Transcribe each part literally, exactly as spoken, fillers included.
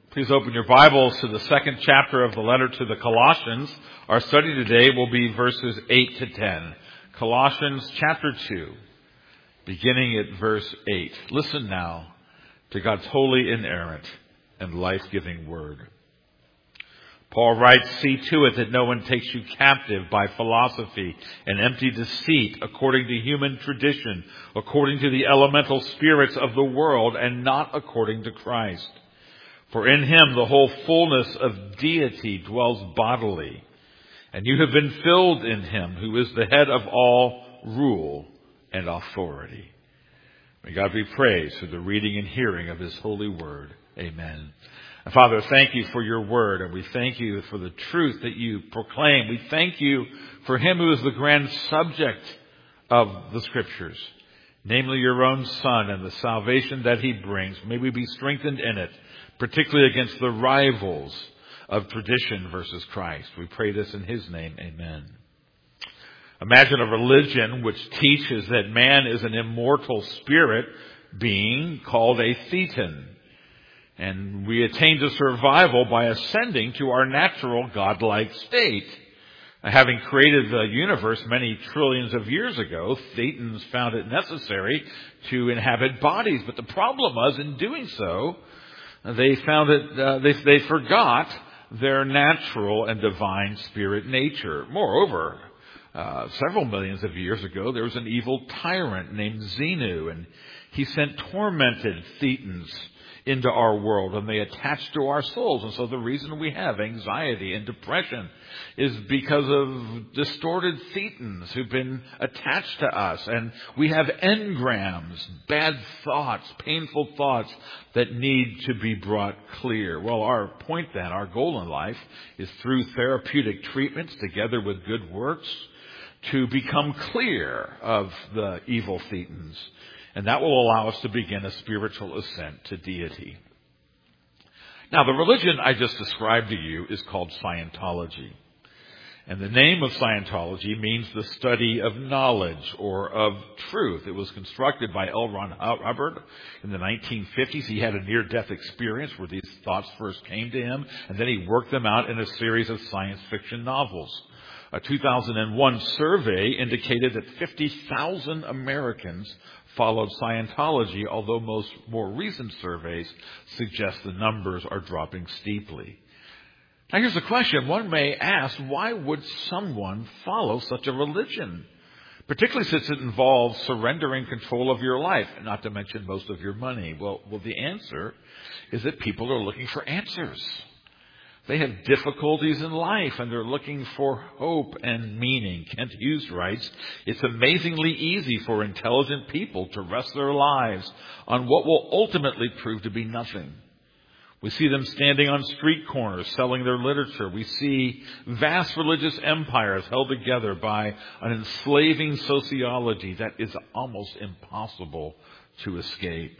Please open your Bibles to the second chapter of the letter to the Colossians. Our study today will be verses eight to ten. Colossians chapter two, beginning at verse eight. Listen now to God's holy, inerrant, and life-giving word. Paul writes, "See to it that no one takes you captive by philosophy and empty deceit, according to human tradition, according to the elemental spirits of the world, and not according to Christ. For in him the whole fullness of deity dwells bodily, and you have been filled in him, who is the head of all rule and authority." May God be praised for the reading and hearing of his holy word. Amen. And Father, thank you for your word, and we thank you for the truth that you proclaim. We thank you for him who is the grand subject of the Scriptures, namely your own Son and the salvation that he brings. May we be strengthened in it, particularly against the rivals of tradition versus Christ. We pray this in his name. Amen. Imagine a religion which teaches that man is an immortal spirit being called a thetan, and we attain to survival by ascending to our natural godlike state. Having created the universe many trillions of years ago, thetans found it necessary to inhabit bodies. But the problem was, in doing so, they found it, uh, they, they forgot their natural and divine spirit nature. Moreover, uh, several millions of years ago, there was an evil tyrant named Xenu, and he sent tormented thetans into our world, and they attach to our souls. And so the reason we have anxiety and depression is because of distorted thetans who've been attached to us. And we have engrams, bad thoughts, painful thoughts that need to be brought clear. Well, our point then, our goal in life, is through therapeutic treatments together with good works to become clear of the evil thetans. And that will allow us to begin a spiritual ascent to deity. Now, the religion I just described to you is called Scientology. And the name of Scientology means the study of knowledge or of truth. It was constructed by L. Ron Hubbard in the nineteen fifties. He had a near-death experience where these thoughts first came to him, and then he worked them out in a series of science fiction novels. A two thousand one survey indicated that fifty thousand Americans followed Scientology, although most more recent surveys suggest the numbers are dropping steeply. Now here's the question. One may ask, why would someone follow such a religion? Particularly since it involves surrendering control of your life, not to mention most of your money. Well, well, the answer is that people are looking for answers. They have difficulties in life, and they're looking for hope and meaning. Kent Hughes writes, "It's amazingly easy for intelligent people to rest their lives on what will ultimately prove to be nothing. We see them standing on street corners selling their literature. We see vast religious empires held together by an enslaving sociology that is almost impossible to escape."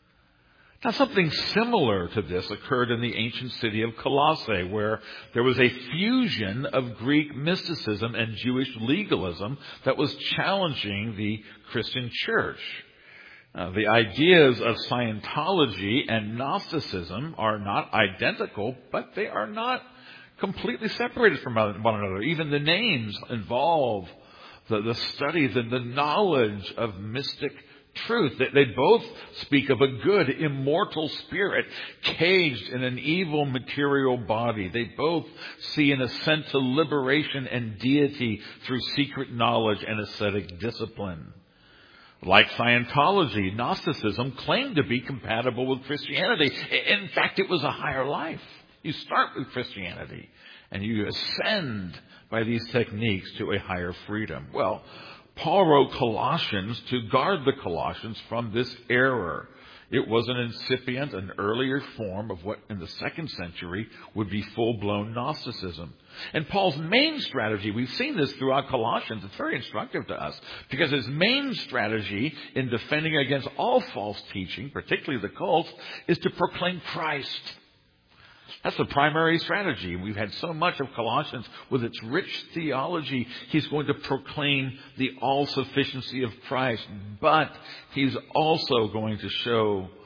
Now, something similar to this occurred in the ancient city of Colossae, where there was a fusion of Greek mysticism and Jewish legalism that was challenging the Christian church. Uh, the ideas of Scientology and Gnosticism are not identical, but they are not completely separated from one another. Even the names involve the, the studies and the knowledge of mystic truth. They both speak of a good, immortal spirit caged in an evil material body. They both see an ascent to liberation and deity through secret knowledge and ascetic discipline. Like Scientology, Gnosticism claimed to be compatible with Christianity. In fact, it was a higher life. You start with Christianity, and you ascend by these techniques to a higher freedom. Well, Paul wrote Colossians to guard the Colossians from this error. It was an incipient, an earlier form of what in the second century would be full-blown Gnosticism. And Paul's main strategy, we've seen this throughout Colossians, it's very instructive to us, because his main strategy in defending against all false teaching, particularly the cults, is to proclaim Christ. That's the primary strategy. We've had so much of Colossians with its rich theology. He's going to proclaim the all-sufficiency of Christ, but he's also going to show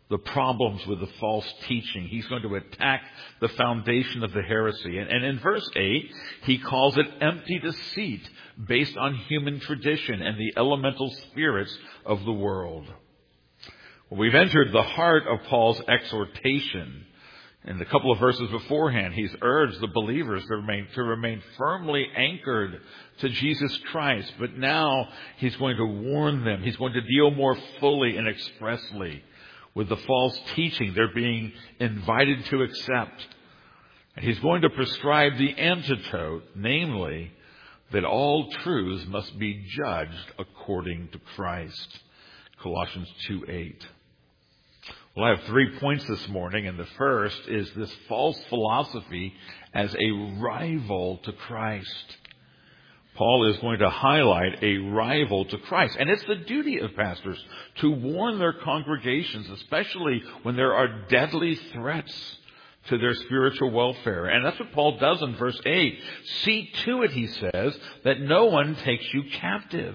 the problems with the false teaching. He's going to attack the foundation of the heresy. And, and in verse eight, he calls it empty deceit based on human tradition and the elemental spirits of the world. Well, we've entered the heart of Paul's exhortation. In the couple of verses beforehand, he's urged the believers to remain, to remain firmly anchored to Jesus Christ. But now he's going to warn them. He's going to deal more fully and expressly with the false teaching they're being invited to accept. And he's going to prescribe the antidote, namely, that all truths must be judged according to Christ. Colossians two eight. Well, I have three points this morning, and the first is this false philosophy as a rival to Christ. Paul is going to highlight a rival to Christ. And it's the duty of pastors to warn their congregations, especially when there are deadly threats to their spiritual welfare. And that's what Paul does in verse eight. See to it, he says, that no one takes you captive.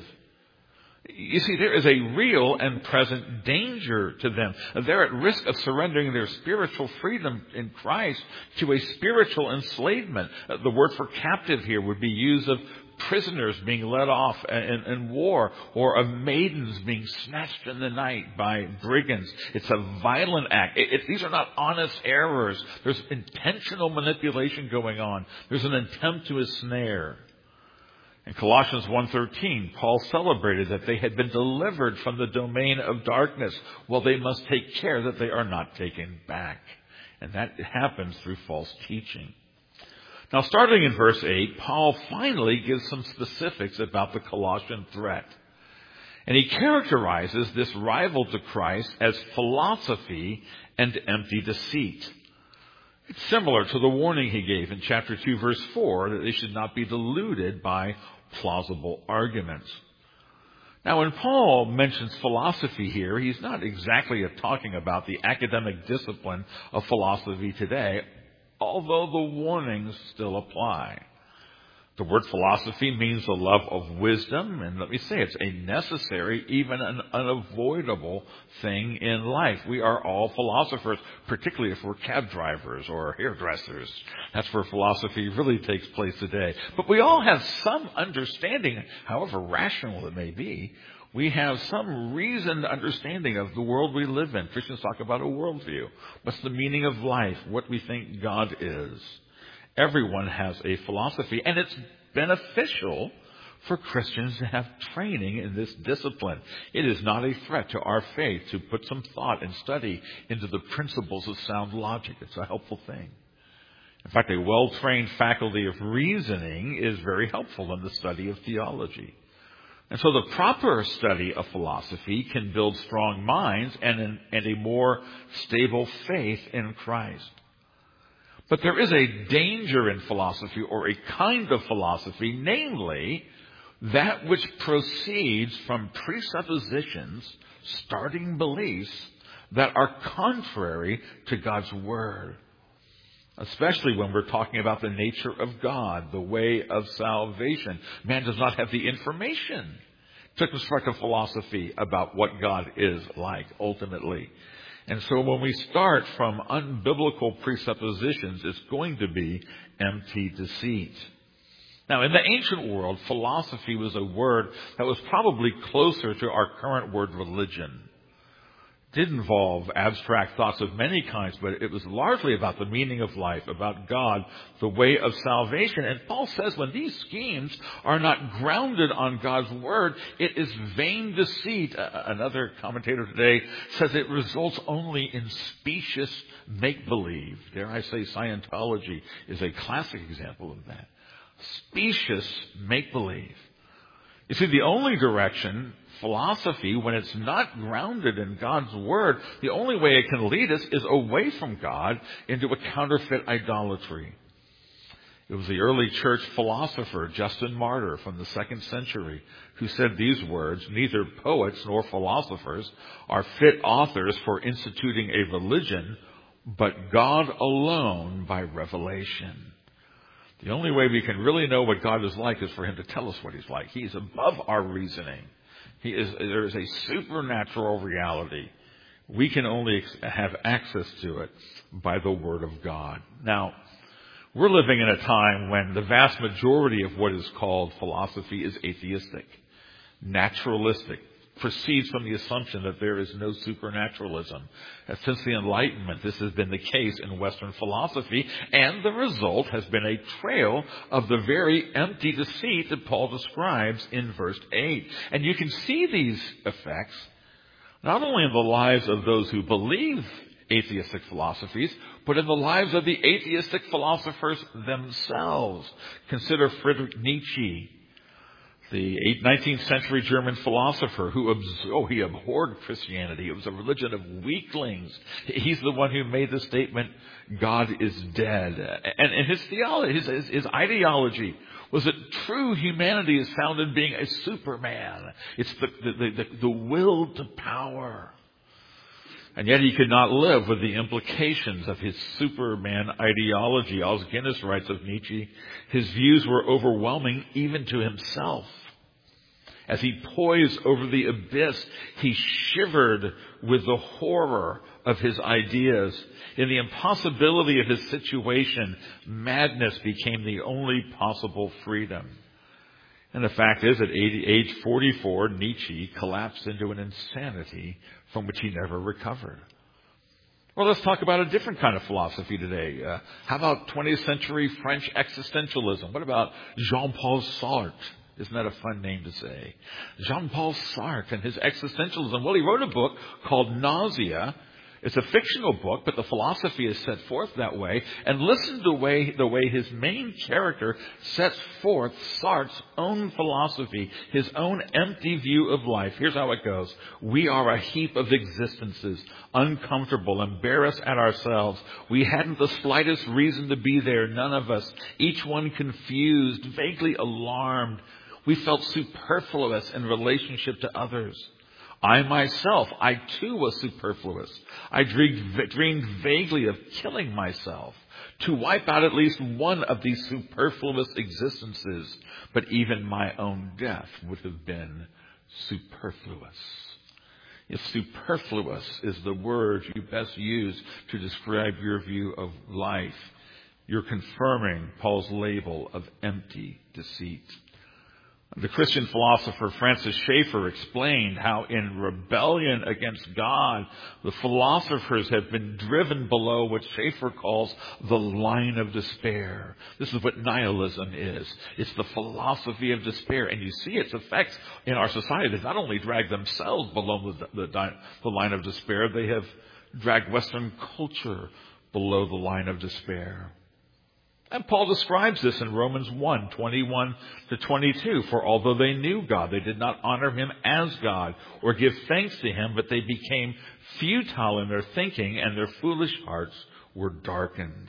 You see, there is a real and present danger to them. They're at risk of surrendering their spiritual freedom in Christ to a spiritual enslavement. The word for captive here would be used of prisoners being led off in, in war, or of maidens being snatched in the night by brigands. It's a violent act. It, it, these are not honest errors. There's intentional manipulation going on. There's an attempt to ensnare. In Colossians one thirteen, Paul celebrated that they had been delivered from the domain of darkness. Well, they must take care that they are not taken back. And that happens through false teaching. Now, starting in verse eight, Paul finally gives some specifics about the Colossian threat. And he characterizes this rival to Christ as philosophy and empty deceit. It's similar to the warning he gave in chapter two, verse four, that they should not be deluded by plausible arguments. Now, when Paul mentions philosophy here, he's not exactly talking about the academic discipline of philosophy today, although the warnings still apply. The word philosophy means the love of wisdom, and let me say it's a necessary, even an unavoidable thing in life. We are all philosophers, particularly if we're cab drivers or hairdressers. That's where philosophy really takes place today. But we all have some understanding, however rational it may be. We have some reasoned understanding of the world we live in. Christians talk about a worldview. What's the meaning of life? What we think God is. Everyone has a philosophy, and it's beneficial for Christians to have training in this discipline. It is not a threat to our faith to put some thought and study into the principles of sound logic. It's a helpful thing. In fact, a well-trained faculty of reasoning is very helpful in the study of theology. And so the proper study of philosophy can build strong minds and, an, and a more stable faith in Christ. But there is a danger in philosophy, or a kind of philosophy, namely that which proceeds from presuppositions, starting beliefs, that are contrary to God's Word. Especially when we're talking about the nature of God, the way of salvation. Man does not have the information to construct a philosophy about what God is like, ultimately. And so when we start from unbiblical presuppositions, it's going to be empty deceit. Now, in the ancient world, philosophy was a word that was probably closer to our current word religion. It did involve abstract thoughts of many kinds, but it was largely about the meaning of life, about God, the way of salvation. And Paul says when these schemes are not grounded on God's Word, it is vain deceit. Another commentator today says it results only in specious make-believe. Dare I say Scientology is a classic example of that. Specious make-believe. You see, the only direction philosophy, when it's not grounded in God's Word, the only way it can lead us is away from God into a counterfeit idolatry. It was the early church philosopher, Justin Martyr, from the second century, who said these words: neither poets nor philosophers are fit authors for instituting a religion, but God alone by revelation. The only way we can really know what God is like is for Him to tell us what He's like. He's above our reasoning. He is, there is a supernatural reality We can only ex- have access to it by the Word of God. Now, we're living in a time when the vast majority of what is called philosophy is atheistic, naturalistic, proceeds from the assumption that there is no supernaturalism. And since the Enlightenment, this has been the case in Western philosophy, and the result has been a trail of the very empty deceit that Paul describes in verse eight. And you can see these effects not only in the lives of those who believe atheistic philosophies, but in the lives of the atheistic philosophers themselves. Consider Friedrich Nietzsche, the nineteenth century German philosopher who, oh, he abhorred Christianity. It was a religion of weaklings. He's the one who made the statement, God is dead. And, and his theology, his, his, his ideology was that true humanity is found in being a superman. It's the, the, the, the will to power. And yet he could not live with the implications of his Superman ideology. Os Guinness writes of Nietzsche, his views were overwhelming even to himself. As he poised over the abyss, he shivered with the horror of his ideas. In the impossibility of his situation, madness became the only possible freedom. And the fact is, at age forty-four, Nietzsche collapsed into an insanity from which he never recovered. Well, let's talk about a different kind of philosophy today. Uh, how about twentieth century French existentialism? What about Jean-Paul Sartre? Isn't that a fun name to say? Jean-Paul Sartre and his existentialism. Well, he wrote a book called Nausea. It's a fictional book, but the philosophy is set forth that way. And listen to the way, the way his main character sets forth Sartre's own philosophy, his own empty view of life. Here's how it goes. We are a heap of existences, uncomfortable, embarrassed at ourselves. We hadn't the slightest reason to be there, none of us. Each one confused, vaguely alarmed. We felt superfluous in relationship to others. I myself, I too was superfluous. I dreamed, dreamed vaguely of killing myself to wipe out at least one of these superfluous existences. But even my own death would have been superfluous. If superfluous is the word you best use to describe your view of life, you're confirming Paul's label of empty deceit. The Christian philosopher Francis Schaeffer explained how in rebellion against God, the philosophers have been driven below what Schaeffer calls the line of despair. This is what nihilism is. It's the philosophy of despair. And you see its effects in our society. They've not only dragged themselves below the, the, the line of despair, they have dragged Western culture below the line of despair. And Paul describes this in Romans one, twenty-one to twenty-two. For although they knew God, they did not honor him as God or give thanks to him, but they became futile in their thinking and their foolish hearts were darkened.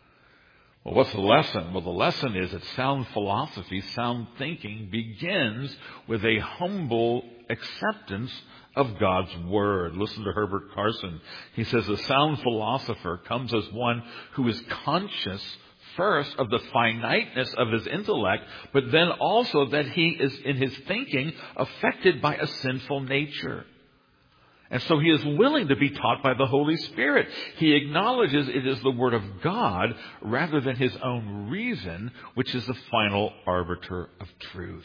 Well, what's the lesson? Well, the lesson is that sound philosophy, sound thinking begins with a humble acceptance of God's Word. Listen to Herbert Carson. He says a sound philosopher comes as one who is conscious first of the finiteness of his intellect, but then also that he is in his thinking affected by a sinful nature. And so he is willing to be taught by the Holy Spirit. He acknowledges it is the Word of God rather than his own reason, which is the final arbiter of truth.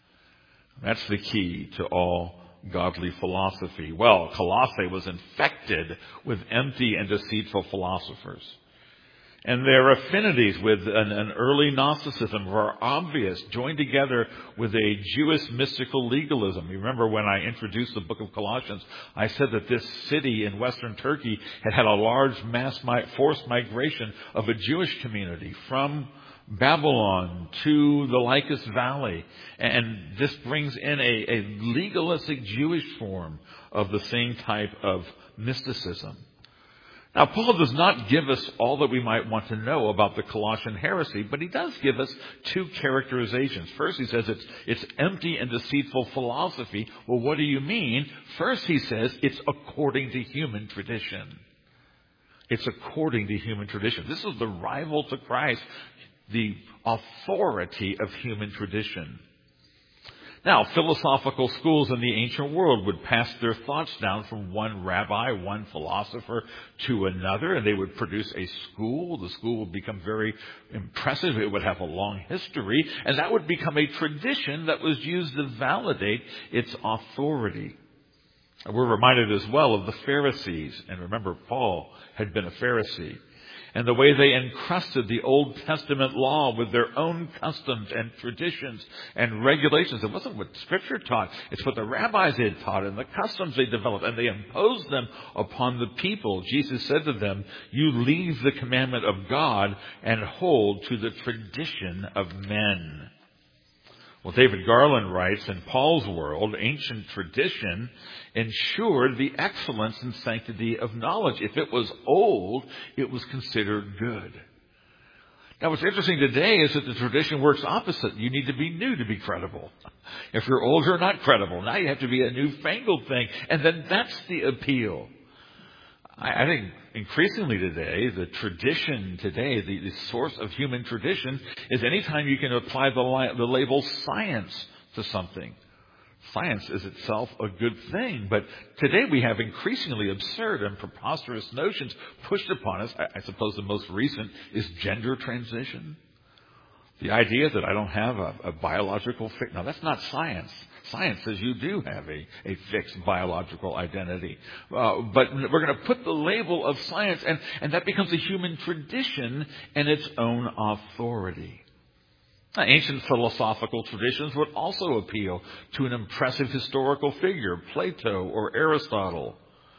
That's the key to all godly philosophy. Well, Colossae was infected with empty and deceitful philosophers. And their affinities with an, an early Gnosticism were obvious, joined together with a Jewish mystical legalism. You remember when I introduced the book of Colossians, I said that this city in western Turkey had had a large mass mi- forced migration of a Jewish community from Babylon to the Lycus Valley. And this brings in a, a legalistic Jewish form of the same type of mysticism. Now, Paul does not give us all that we might want to know about the Colossian heresy, but he does give us two characterizations. First, he says it's, it's empty and deceitful philosophy. Well, what do you mean? First, he says it's according to human tradition. It's according to human tradition. This is the rival to Christ, the authority of human tradition. Now, philosophical schools in the ancient world would pass their thoughts down from one rabbi, one philosopher, to another, and they would produce a school. The school would become very impressive. It would have a long history, and that would become a tradition that was used to validate its authority. We're reminded as well of the Pharisees, and remember, Paul had been a Pharisee, and the way they encrusted the Old Testament law with their own customs and traditions and regulations. It wasn't what Scripture taught. It's what the rabbis had taught and the customs they developed, and they imposed them upon the people. Jesus said to them, "You leave the commandment of God and hold to the tradition of men." Well, David Garland writes, in Paul's world, ancient tradition ensured the excellence and sanctity of knowledge. If it was old, it was considered good. Now, what's interesting today is that the tradition works opposite. You need to be new to be credible. If you're old, you're not credible. Now you have to be a newfangled thing. And then that's the appeal. I think increasingly today, the tradition today, the, the source of human tradition, is anytime you can apply the, li- the label science to something. Science is itself a good thing, but today we have increasingly absurd and preposterous notions pushed upon us. I, I suppose the most recent is gender transition. The idea that I don't have a, a biological fix. Now, that's not science. Science says you do have a, a fixed biological identity. Uh, but we're going to put the label of science, and, and that becomes a human tradition and its own authority. Now, ancient philosophical traditions would also appeal to an impressive historical figure, Plato or Aristotle.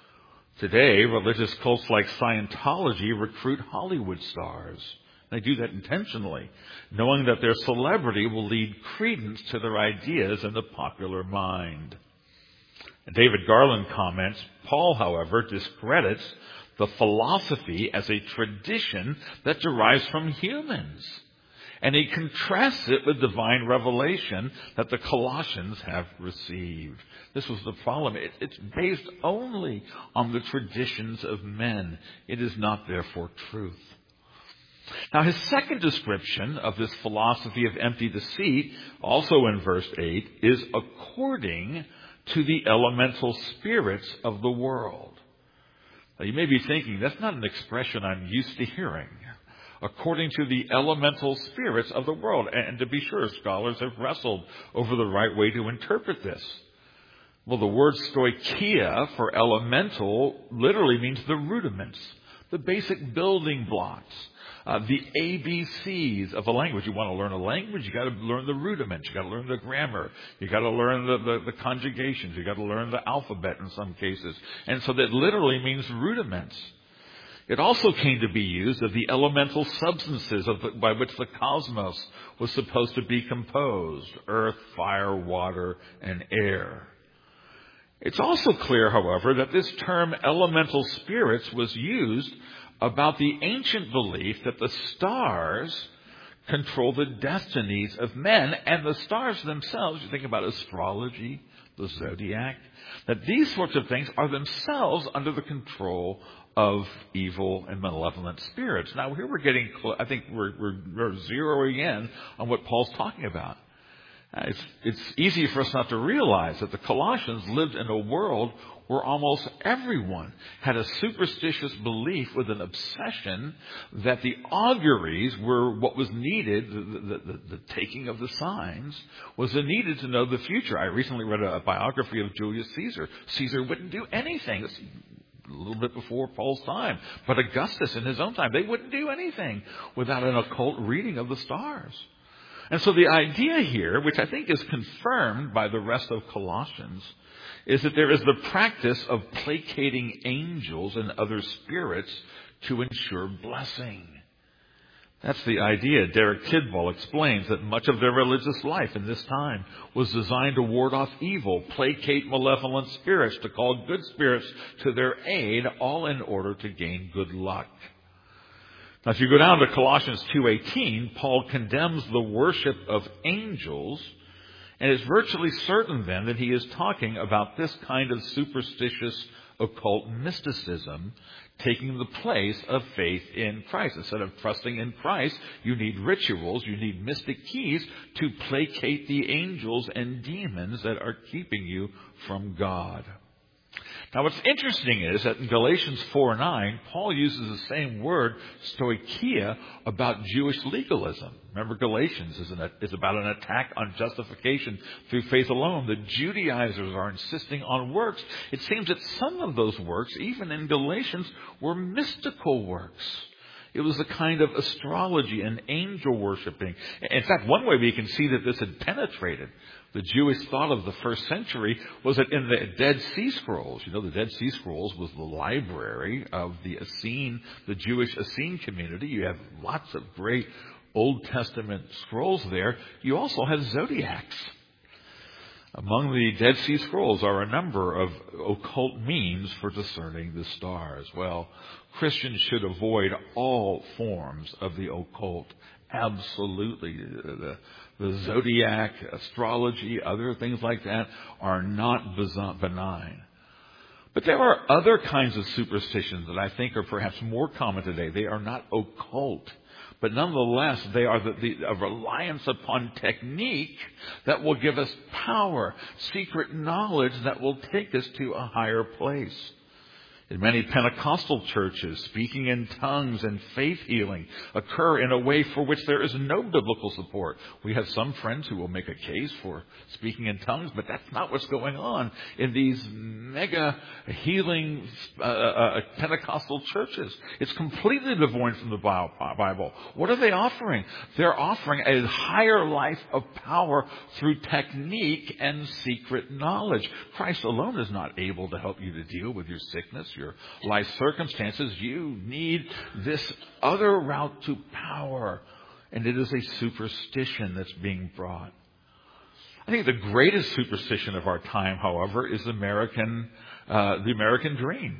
Today, religious cults like Scientology recruit Hollywood stars. They do that intentionally, knowing that their celebrity will lead credence to their ideas in the popular mind. And David Garland comments, Paul, however, discredits the philosophy as a tradition that derives from humans. And he contrasts it with divine revelation that the Colossians have received. This was the problem. It, it's based only on the traditions of men. It is not, therefore, truth. Now, his second description of this philosophy of empty deceit, also in verse eight, is according to the elemental spirits of the world. Now, you may be thinking, that's not an expression I'm used to hearing. According to the elemental spirits of the world. And to be sure, scholars have wrestled over the right way to interpret this. Well, the word stoicheia for elemental literally means the rudiments, the basic building blocks. Uh, the A B Cs of a language. You want to learn a language, you got to learn the rudiments. You got to learn the grammar. You got to learn the, the, the conjugations. You got to learn the alphabet in some cases. And so that literally means rudiments. It also came to be used of the elemental substances of the, by which the cosmos was supposed to be composed: earth, fire, water, and air. It's also clear, however, that this term elemental spirits was used about the ancient belief that the stars control the destinies of men, and the stars themselves, you think about astrology, the zodiac, that these sorts of things are themselves under the control of evil and malevolent spirits. Now, here we're getting, I think we're, we're, we're zeroing in on what Paul's talking about. Uh, it's, it's easy for us not to realize that the Colossians lived in a world where almost everyone had a superstitious belief with an obsession that the auguries were what was needed, the, the, the, the taking of the signs was needed to know the future. I recently read a, a biography of Julius Caesar. Caesar wouldn't do anything. It's a little bit before Paul's time. But Augustus in his own time, they wouldn't do anything without an occult reading of the stars. And so the idea here, which I think is confirmed by the rest of Colossians, is that there is the practice of placating angels and other spirits to ensure blessing. That's the idea. Derek Kidwell explains that much of their religious life in this time was designed to ward off evil, placate malevolent spirits, to call good spirits to their aid, all in order to gain good luck. Now, if you go down to Colossians two eighteen, Paul condemns the worship of angels, and it's virtually certain then that he is talking about this kind of superstitious occult mysticism taking the place of faith in Christ. Instead of trusting in Christ, you need rituals, you need mystic keys to placate the angels and demons that are keeping you from God. Now what's interesting is that in Galatians four nine, Paul uses the same word, stoicheia, about Jewish legalism. Remember, Galatians is, an, is about an attack on justification through faith alone. The Judaizers are insisting on works. It seems that some of those works, even in Galatians, were mystical works. It was a kind of astrology and angel worshiping. In fact, one way we can see that this had penetrated the Jewish thought of the first century was that in the Dead Sea Scrolls, you know, the Dead Sea Scrolls was the library of the Essene, the Jewish Essene community. You have lots of great Old Testament scrolls there. You also have zodiacs. Among the Dead Sea Scrolls are a number of occult means for discerning the stars. Well, Christians should avoid all forms of the occult. Absolutely. The, the zodiac, astrology, other things like that are not benign. But there are other kinds of superstitions that I think are perhaps more common today. They are not occult. But nonetheless, they are the, the, a reliance upon technique that will give us power, secret knowledge that will take us to a higher place. In many Pentecostal churches, speaking in tongues and faith healing occur in a way for which there is no biblical support. We have some friends who will make a case for speaking in tongues, but that's not what's going on in these mega healing uh, uh, Pentecostal churches. It's completely devoid from the Bible. What are they offering? They're offering a higher life of power through technique and secret knowledge. Christ alone is not able to help you to deal with your sickness, your life circumstances. You need this other route to power, and it is a superstition that's being brought. I think the greatest superstition of our time, however, is American, uh, the American dream.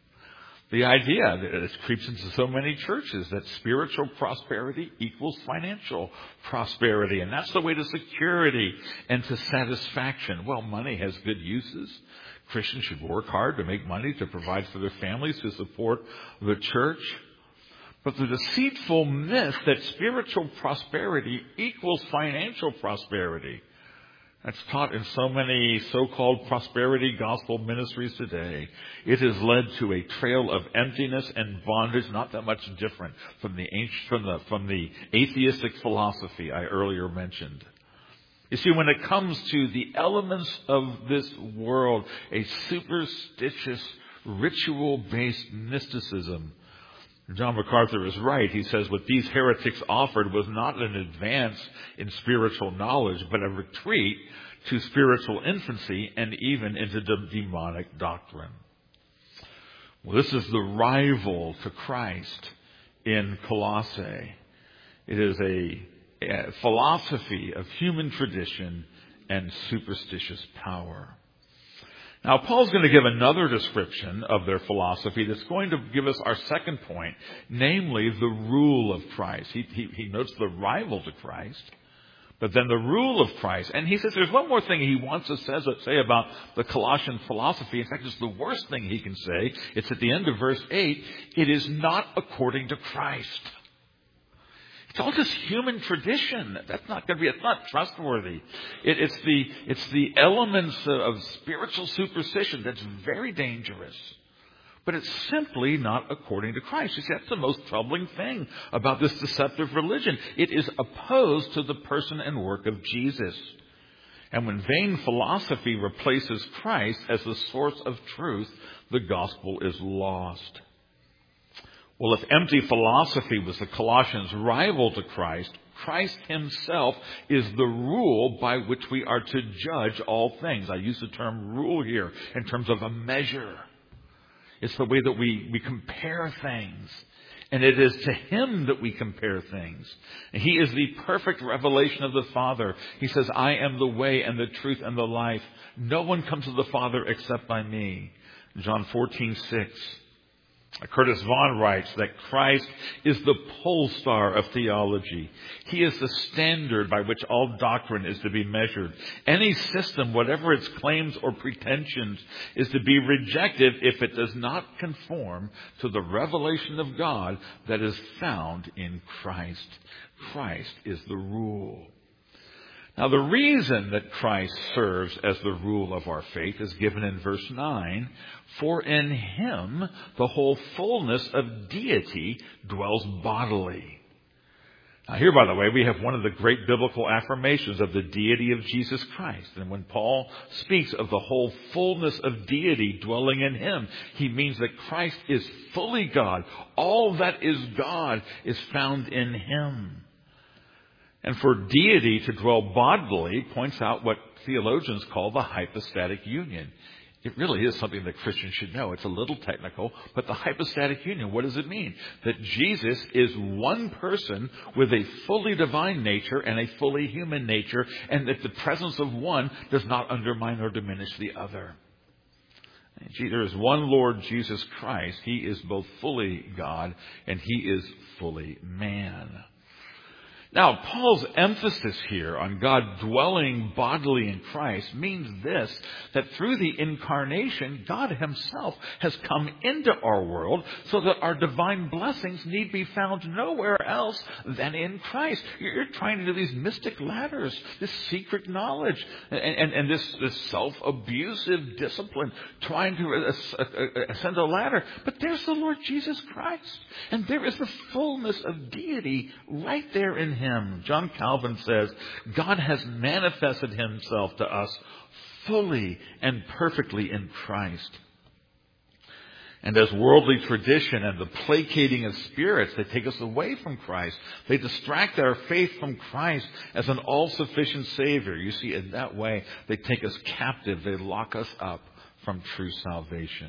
The idea that it creeps into so many churches that spiritual prosperity equals financial prosperity, and that's the way to security and to satisfaction. Well, money has good uses. Christians should work hard to make money to provide for their families, to support the church. But the deceitful myth that spiritual prosperity equals financial prosperity, that's taught in so many so-called prosperity gospel ministries today. It has led to a trail of emptiness and bondage, not that much different from the from the from the atheistic philosophy I earlier mentioned. You see, when it comes to the elements of this world, a superstitious, ritual-based mysticism, John MacArthur is right. He says what these heretics offered was not an advance in spiritual knowledge, but a retreat to spiritual infancy and even into the demonic doctrine. Well, this is the rival to Christ in Colossae. It is a philosophy of human tradition and superstitious power. Now, Paul's going to give another description of their philosophy that's going to give us our second point, namely the rule of Christ. He, he, he notes the rival to Christ, but then the rule of Christ. And he says there's one more thing he wants to say, say about the Colossian philosophy. In fact, it's the worst thing he can say. It's at the end of verse eight. It is not according to Christ. It's all just human tradition. That's not going to be, it's not trustworthy. It, it's the, it's the elements of, of spiritual superstition that's very dangerous. But it's simply not according to Christ. You see, that's the most troubling thing about this deceptive religion. It is opposed to the person and work of Jesus. And when vain philosophy replaces Christ as the source of truth, the gospel is lost. Well, if empty philosophy was the Colossians' rival to Christ, Christ himself is the rule by which we are to judge all things. I use the term rule here in terms of a measure. It's the way that we, we compare things. And it is to him that we compare things. And he is the perfect revelation of the Father. He says, I am the way and the truth and the life. No one comes to the Father except by me. John fourteen six. Curtis Vaughan writes that Christ is the pole star of theology. He is the standard by which all doctrine is to be measured. Any system, whatever its claims or pretensions, is to be rejected if it does not conform to the revelation of God that is found in Christ. Christ is the rule. Now, the reason that Christ serves as the rule of our faith is given in verse nine. For in him the whole fullness of deity dwells bodily. Now, here, by the way, we have one of the great biblical affirmations of the deity of Jesus Christ. And when Paul speaks of the whole fullness of deity dwelling in him, he means that Christ is fully God. All that is God is found in him. And for deity to dwell bodily points out what theologians call the hypostatic union. It really is something that Christians should know. It's a little technical, but the hypostatic union, what does it mean? That Jesus is one person with a fully divine nature and a fully human nature, and that the presence of one does not undermine or diminish the other. There is one Lord Jesus Christ. He is both fully God and he is fully man. Now, Paul's emphasis here on God dwelling bodily in Christ means this, that through the incarnation, God himself has come into our world so that our divine blessings need be found nowhere else than in Christ. You're trying to do these mystic ladders, this secret knowledge, and, and, and this, this self-abusive discipline, trying to ascend a ladder. But there's the Lord Jesus Christ, and there is the fullness of deity right there in him. Him. John Calvin says, God has manifested himself to us fully and perfectly in Christ. And as worldly tradition and the placating of spirits, they take us away from Christ. They distract our faith from Christ as an all-sufficient Savior. You see, in that way, they take us captive. They lock us up from true salvation.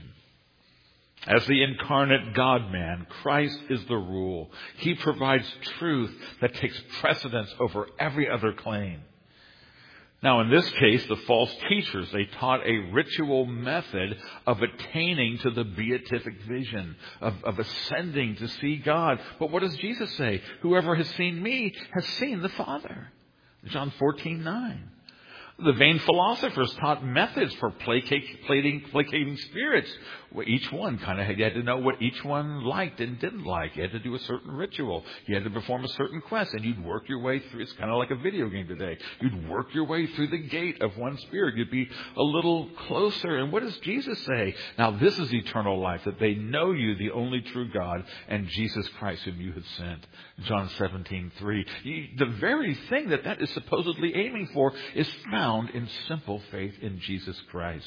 As the incarnate God-man, Christ is the rule. He provides truth that takes precedence over every other claim. Now, in this case, the false teachers, they taught a ritual method of attaining to the beatific vision, of, of ascending to see God. But what does Jesus say? Whoever has seen me has seen the Father. John fourteen nine. The vain philosophers taught methods for placating, placating spirits. Well, each one kind of had, you had to know what each one liked and didn't like. You had to do a certain ritual. You had to perform a certain quest, and you'd work your way through. It's kind of like a video game today. You'd work your way through the gate of one spirit. You'd be a little closer. And what does Jesus say? Now, this is eternal life, that they know you, the only true God, and Jesus Christ, whom you have sent. John seventeen three. The very thing that that is supposedly aiming for is found in simple faith in Jesus Christ.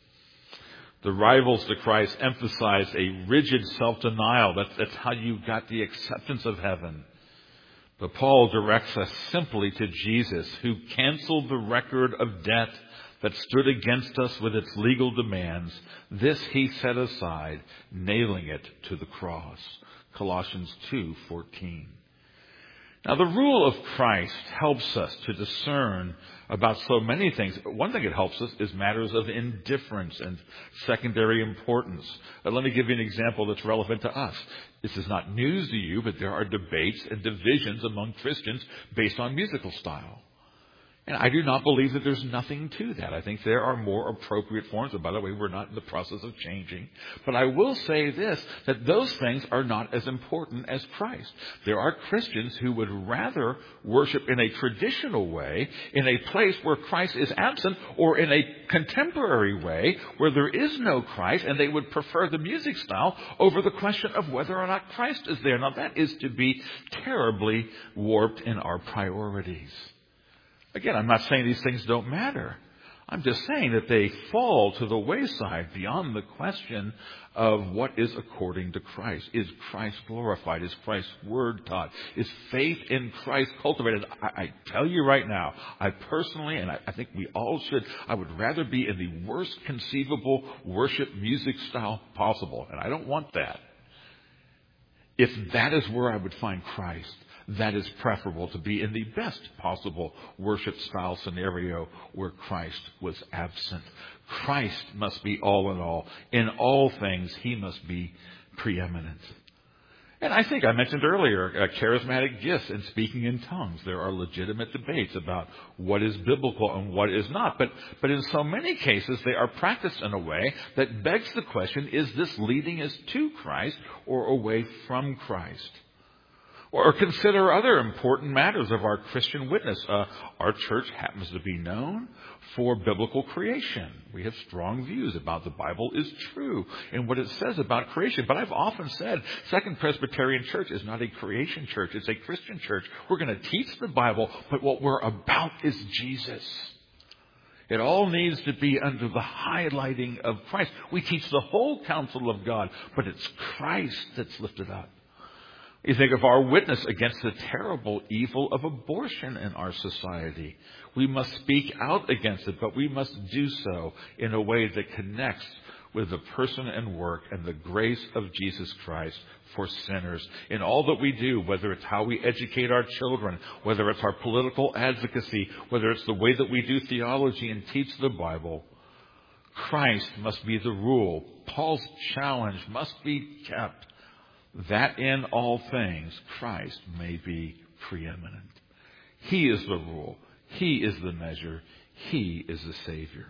The rivals to Christ emphasize a rigid self-denial. That's, that's how you got the acceptance of heaven. But Paul directs us simply to Jesus, who canceled the record of debt that stood against us with its legal demands. This he set aside, nailing it to the cross. Colossians two fourteen. Now, the rule of Christ helps us to discern about so many things. One thing it helps us is matters of indifference and secondary importance. But let me give you an example that's relevant to us. This is not news to you, but there are debates and divisions among Christians based on musical style. And I do not believe that there's nothing to that. I think there are more appropriate forms. And by the way, we're not in the process of changing. But I will say this, that those things are not as important as Christ. There are Christians who would rather worship in a traditional way, in a place where Christ is absent, or in a contemporary way where there is no Christ, and they would prefer the music style over the question of whether or not Christ is there. Now, that is to be terribly warped in our priorities. Again, I'm not saying these things don't matter. I'm just saying that they fall to the wayside beyond the question of what is according to Christ. Is Christ glorified? Is Christ's word taught? Is faith in Christ cultivated? I, I tell you right now, I personally, and I, I think we all should, I would rather be in the worst conceivable worship music style possible. And I don't want that. If that is where I would find Christ, that is preferable to be in the best possible worship style scenario where Christ was absent. Christ must be all in all. In all things, he must be preeminent. And I think I mentioned earlier, uh, charismatic gifts and speaking in tongues. There are legitimate debates about what is biblical and what is not. But, but in so many cases, they are practiced in a way that begs the question, is this leading us to Christ or away from Christ? Or consider other important matters of our Christian witness. Uh, our church happens to be known for biblical creation. We have strong views about the Bible is true and what it says about creation. But I've often said Second Presbyterian Church is not a creation church. It's a Christian church. We're going to teach the Bible, but what we're about is Jesus. It all needs to be under the highlighting of Christ. We teach the whole counsel of God, but it's Christ that's lifted up. You think of our witness against the terrible evil of abortion in our society. We must speak out against it, but we must do so in a way that connects with the person and work and the grace of Jesus Christ for sinners. In all that we do, whether it's how we educate our children, whether it's our political advocacy, whether it's the way that we do theology and teach the Bible, Christ must be the rule. Paul's challenge must be kept, that in all things Christ may be preeminent. He is the rule. He is the measure. He is the Savior.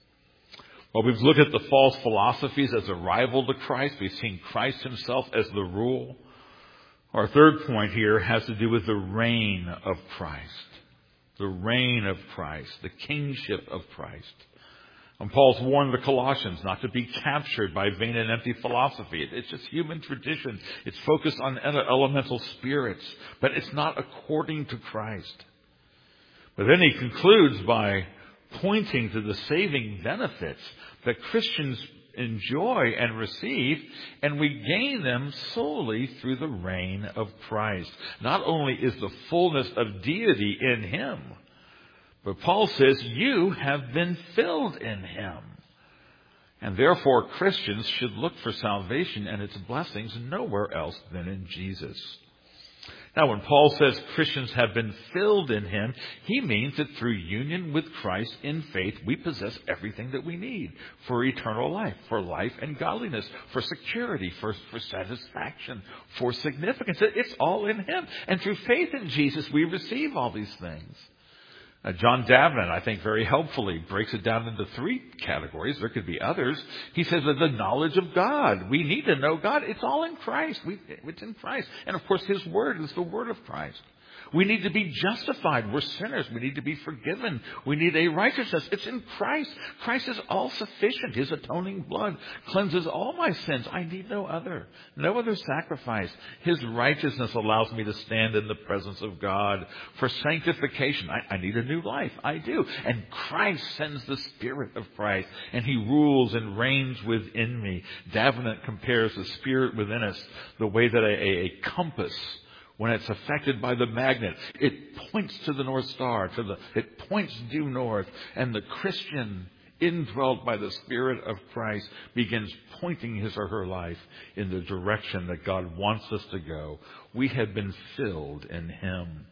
Well, we've looked at the false philosophies as a rival to Christ. We've seen Christ himself as the rule. Our third point here has to do with the reign of Christ. The reign of Christ. The kingship of Christ. And Paul's warned the Colossians not to be captured by vain and empty philosophy. It's just human tradition. It's focused on elemental spirits, but it's not according to Christ. But then he concludes by pointing to the saving benefits that Christians enjoy and receive, and we gain them solely through the reign of Christ. Not only is the fullness of deity in him, but Paul says you have been filled in him. And therefore Christians should look for salvation and its blessings nowhere else than in Jesus. Now when Paul says Christians have been filled in him, he means that through union with Christ in faith, we possess everything that we need for eternal life, for life and godliness, for security, for, for satisfaction, for significance. It's all in him. And through faith in Jesus, we receive all these things. Uh, John Davenant, I think, very helpfully breaks it down into three categories. There could be others. He says that the knowledge of God. We need to know God. It's all in Christ. We, it's in Christ. And, of course, his word is the word of Christ. We need to be justified. We're sinners. We need to be forgiven. We need a righteousness. It's in Christ. Christ is all sufficient. His atoning blood cleanses all my sins. I need no other. No other sacrifice. His righteousness allows me to stand in the presence of God. For sanctification, I, I need a new life. I do. And Christ sends the Spirit of Christ, and he rules and reigns within me. Davenant compares the Spirit within us the way that a, a, a compass, when it's affected by the magnet, it points to the North Star, to the, it points due north. And the Christian, indwelt by the Spirit of Christ, begins pointing his or her life in the direction that God wants us to go. We have been filled in him.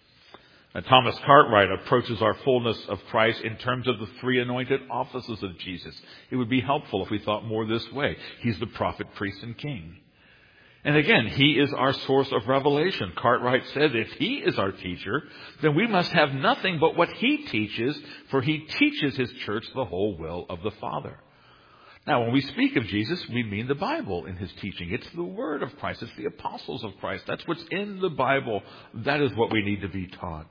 Now, Thomas Cartwright approaches our fullness of Christ in terms of the three anointed offices of Jesus. It would be helpful if we thought more this way. He's the prophet, priest, and king. And again, he is our source of revelation. Cartwright said, if he is our teacher, then we must have nothing but what he teaches, for he teaches his church the whole will of the Father. Now, when we speak of Jesus, we mean the Bible in his teaching. It's the word of Christ. It's the apostles of Christ. That's what's in the Bible. That is what we need to be taught.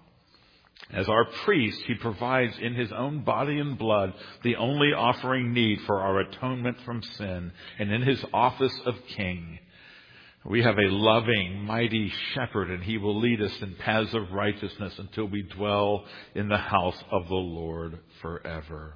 As our priest, he provides in his own body and blood the only offering need for our atonement from sin. And in his office of king, we have a loving, mighty shepherd, and he will lead us in paths of righteousness until we dwell in the house of the Lord forever.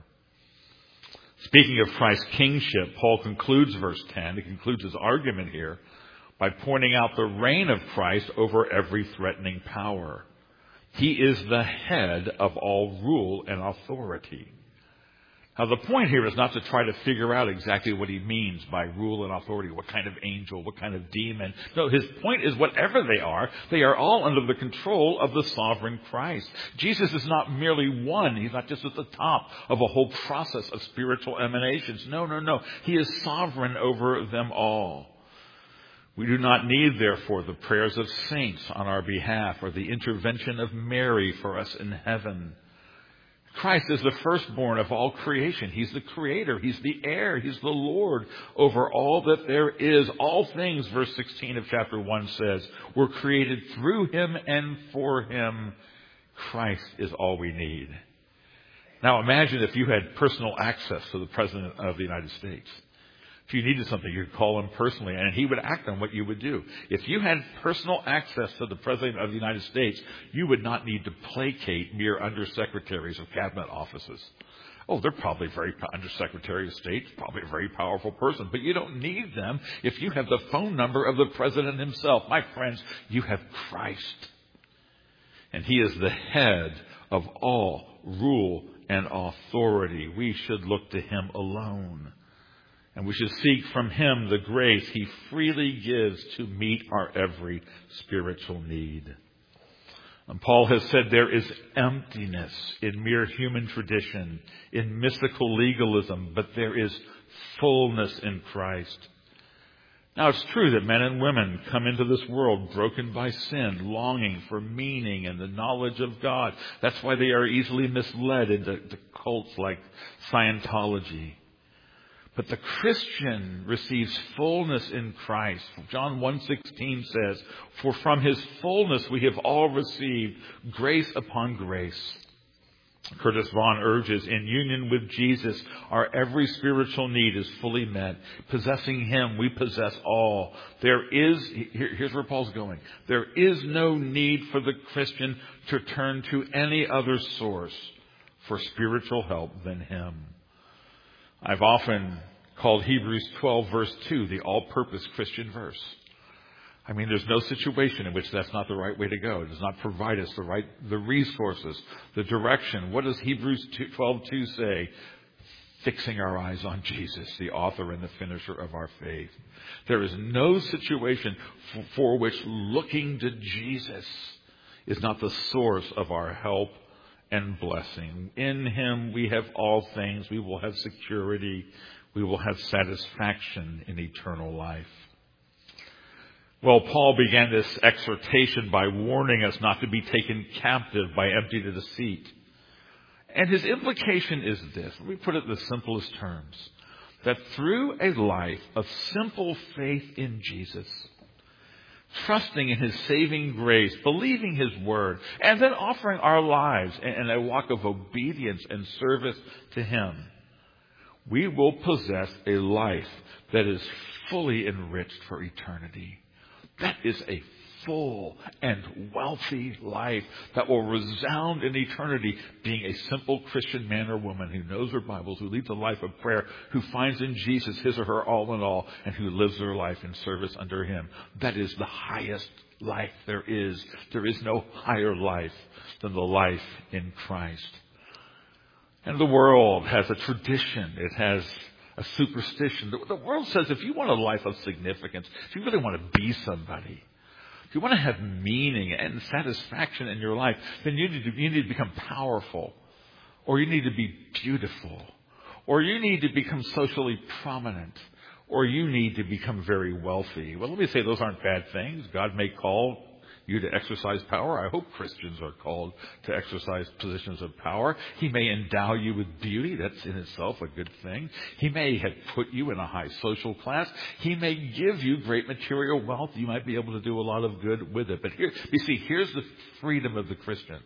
Speaking of Christ's kingship, Paul concludes verse ten. He concludes his argument here by pointing out the reign of Christ over every threatening power. He is the head of all rule and authority. Now, the point here is not to try to figure out exactly what he means by rule and authority, what kind of angel, what kind of demon. No, his point is whatever they are, they are all under the control of the sovereign Christ. Jesus is not merely one. He's not just at the top of a whole process of spiritual emanations. No, no, no. He is sovereign over them all. We do not need, therefore, the prayers of saints on our behalf or the intervention of Mary for us in heaven. Christ is the firstborn of all creation. He's the creator. He's the heir. He's the Lord over all that there is. All things, verse sixteen of chapter one says, were created through him and for him. Christ is all we need. Now imagine if you had personal access to the President of the United States. If you needed something, you could call him personally, and he would act on what you would do. If you had personal access to the President of the United States, you would not need to placate mere undersecretaries of cabinet offices. Oh, they're probably very, Undersecretary of State, probably a very powerful person, but you don't need them if you have the phone number of the President himself. My friends, you have Christ. And he is the head of all rule and authority. We should look to him alone. And we should seek from him the grace he freely gives to meet our every spiritual need. And Paul has said there is emptiness in mere human tradition, in mystical legalism, but there is fullness in Christ. Now, it's true that men and women come into this world broken by sin, longing for meaning and the knowledge of God. That's why they are easily misled into cults like Scientology. But the Christian receives fullness in Christ. John one sixteen says, "For from his fullness we have all received grace upon grace." Curtis Vaughan urges, in union with Jesus, our every spiritual need is fully met. Possessing him, we possess all. There is, here, here's where Paul's going, there is no need for the Christian to turn to any other source for spiritual help than him. I've often called Hebrews twelve verse two the all-purpose Christian verse. I mean, there's no situation in which that's not the right way to go. It does not provide us the right, the resources, the direction. What does Hebrews twelve two say? Fixing our eyes on Jesus, the author and the finisher of our faith. There is no situation for, for which looking to Jesus is not the source of our help and blessing. In him we have all things. We will have security. We will have satisfaction in eternal life. Well, Paul began this exhortation by warning us not to be taken captive by empty deceit. And his implication is this. Let me put it in the simplest terms. That through a life of simple faith in Jesus, trusting in his saving grace, believing his word, and then offering our lives in a walk of obedience and service to him, we will possess a life that is fully enriched for eternity. That is a full and wealthy life that will resound in eternity, being a simple Christian man or woman who knows their Bibles, who leads a life of prayer, who finds in Jesus his or her all in all, and who lives their life in service under him. That is the highest life there is. There is no higher life than the life in Christ. And the world has a tradition. It has a superstition. The world says if you want a life of significance, if you really want to be somebody, if you want to have meaning and satisfaction in your life, then you need to, you need to become powerful, or you need to be beautiful, or you need to become socially prominent, or you need to become very wealthy. Well, let me say those aren't bad things. God may call you to exercise power. I hope Christians are called to exercise positions of power. He may endow you with beauty. That's in itself a good thing. He may have put you in a high social class. He may give you great material wealth. You might be able to do a lot of good with it. But here, you see, here's the freedom of the Christian.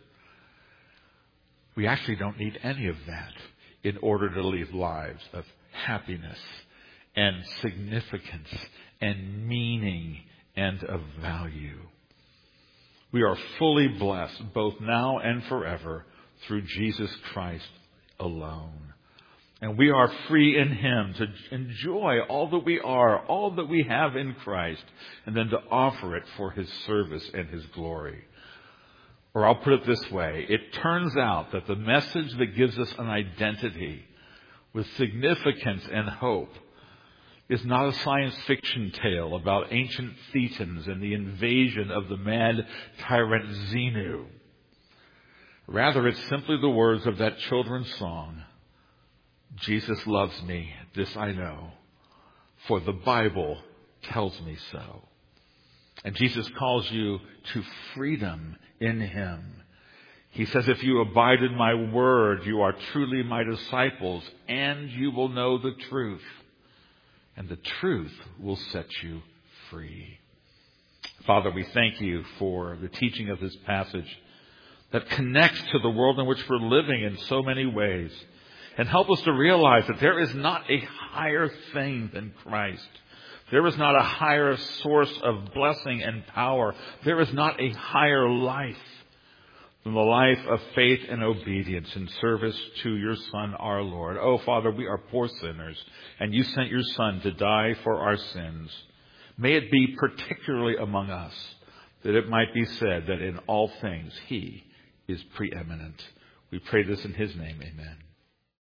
We actually don't need any of that in order to live lives of happiness and significance and meaning and of value. We are fully blessed both now and forever through Jesus Christ alone. And we are free in him to enjoy all that we are, all that we have in Christ, and then to offer it for his service and his glory. Or I'll put it this way. It turns out that the message that gives us an identity with significance and hope is not a science fiction tale about ancient Thetans and the invasion of the mad tyrant Xenu. Rather, it's simply the words of that children's song, Jesus loves me, this I know, for the Bible tells me so. And Jesus calls you to freedom in Him. He says, if you abide in my word, you are truly my disciples, and you will know the truth. And the truth will set you free. Father, we thank you for the teaching of this passage that connects to the world in which we're living in so many ways. And help us to realize that there is not a higher thing than Christ. There is not a higher source of blessing and power. There is not a higher life than the life of faith and obedience in service to your Son, our Lord. Oh, Father, we are poor sinners, and you sent your Son to die for our sins. May it be particularly among us that it might be said that in all things he is preeminent. We pray this in his name. Amen.